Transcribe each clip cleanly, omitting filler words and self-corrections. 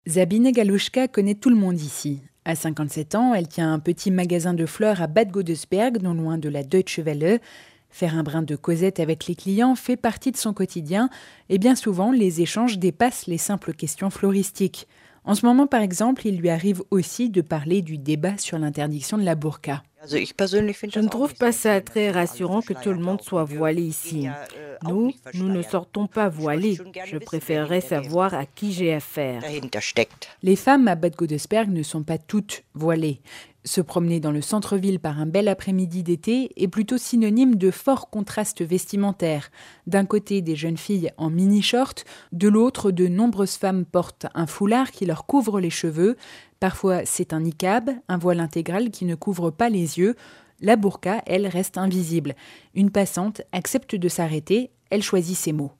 Sabine Galouchka connaît tout le monde ici. À 57 ans, elle tient un petit magasin de fleurs à Bad Godesberg, non loin de la Deutsche Welle. Faire un brin de causette avec les clients fait partie de son quotidien et bien souvent, les échanges dépassent les simples questions floristiques. En ce moment, par exemple, il lui arrive aussi de parler du débat sur l'interdiction de la burqa. Je ne trouve pas ça très rassurant que tout le monde soit voilé ici. Nous ne sortons pas voilés. Je préférerais savoir à qui j'ai affaire. Les femmes à Bad Godesberg ne sont pas toutes voilées. Se promener dans le centre-ville par un bel après-midi d'été est plutôt synonyme de fort contraste vestimentaire. D'un côté, des jeunes filles en mini-short, de l'autre, de nombreuses femmes portent un foulard qui leur couvre les cheveux. Parfois, c'est un niqab, un voile intégral qui ne couvre pas les yeux. La burqa, elle, reste invisible. Une passante accepte de s'arrêter, elle choisit ses mots.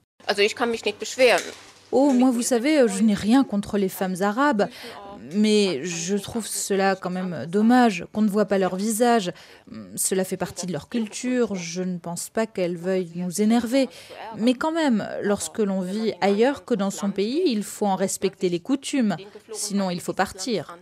Oh, moi, vous savez, je n'ai rien contre les femmes arabes, mais je trouve cela quand même dommage qu'on ne voit pas leur visage. Cela fait partie de leur culture, je ne pense pas qu'elles veuillent nous énerver. Mais quand même, lorsque l'on vit ailleurs que dans son pays, il faut en respecter les coutumes, sinon il faut partir.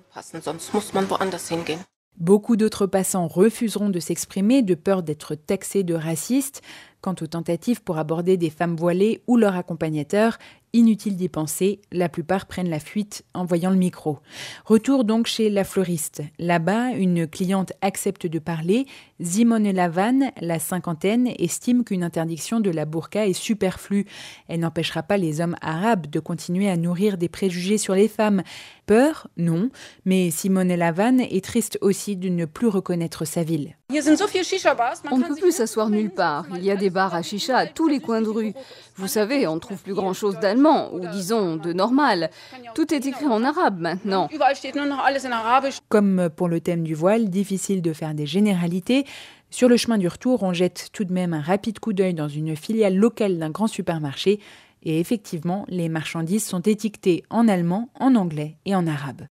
Beaucoup d'autres passants refuseront de s'exprimer de peur d'être taxés de racistes. Quant aux tentatives pour aborder des femmes voilées ou leur accompagnateur, inutile d'y penser, la plupart prennent la fuite en voyant le micro. Retour donc chez la fleuriste. Là-bas, une cliente accepte de parler. Simone Lavan, la cinquantaine, estime qu'une interdiction de la burqa est superflue. Elle n'empêchera pas les hommes arabes de continuer à nourrir des préjugés sur les femmes. Peur, non, mais Simone Lavan est triste aussi de ne plus reconnaître sa ville. On ne peut plus s'asseoir nulle part. Il y a des bars à chicha à tous les coins de rue. Vous savez, on ne trouve plus grand-chose d'allemand, ou disons de normal. Tout est écrit en arabe maintenant. Comme pour le thème du voile, difficile de faire des généralités. Sur le chemin du retour, on jette tout de même un rapide coup d'œil dans une filiale locale d'un grand supermarché. Et effectivement, les marchandises sont étiquetées en allemand, en anglais et en arabe.